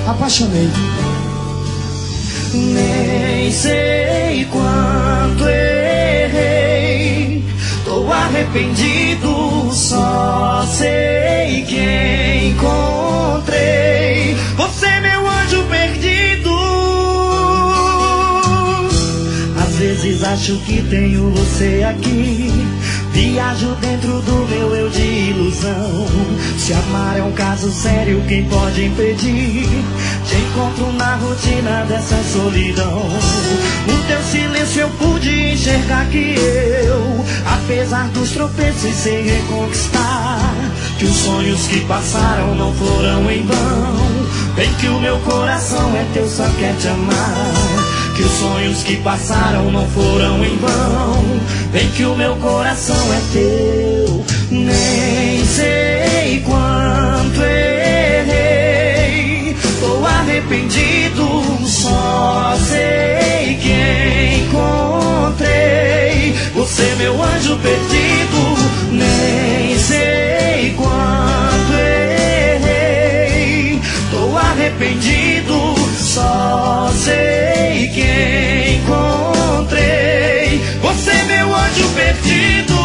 Apaixonei. Nem sei quanto errei, tô arrependido, só sei que encontrei você, meu anjo perdido. Às vezes acho que tenho você aqui, viajo dentro do meu eu de ilusão. Se amar é um caso sério, quem pode impedir? Te encontro na rotina dessa solidão. No teu silêncio eu pude enxergar que eu, apesar dos tropeços, sei reconquistar. Que os sonhos que passaram não foram em vão. Bem que o meu coração é teu, só quer te amar. Que os sonhos que passaram não foram em vão. Bem que o meu coração é teu. Nem sei quanto errei, tô arrependido, só sei que encontrei você, meu anjo perdido. Nem sei quanto errei, tô arrependido, só sei que encontrei você, meu anjo perdido.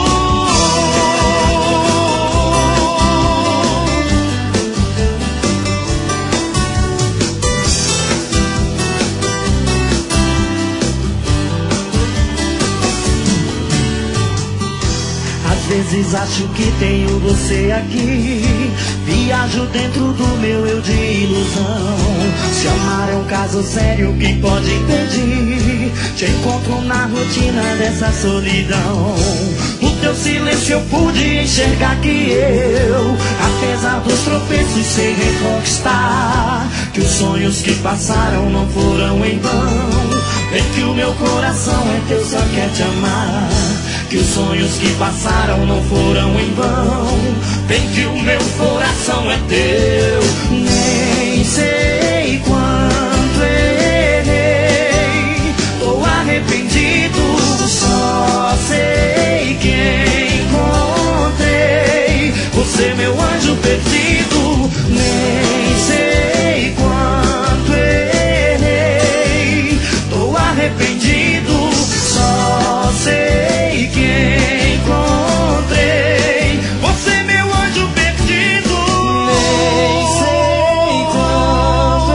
Às vezes acho que tenho você aqui, viajo dentro do meu eu de ilusão. Se amar é um caso sério, quem pode impedir? Te encontro na rotina dessa solidão. No teu silêncio eu pude enxergar que eu, apesar dos tropeços, sei reconquistar. Que os sonhos que passaram não foram em vão. Bem que o meu coração é teu, só quer te amar. Que os sonhos que passaram não foram em vão. Bem que o meu coração é teu. Nem sei quanto errei, tô arrependido, só sei que encontrei você, meu anjo perdido. Nem sei quanto errei, tô arrependido, só sei que encontrei você, meu anjo perdido. Nem sei quanto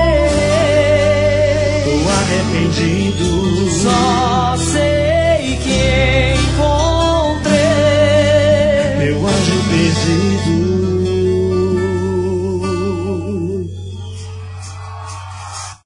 errei, tô arrependido, só sei que encontrei meu anjo perdido.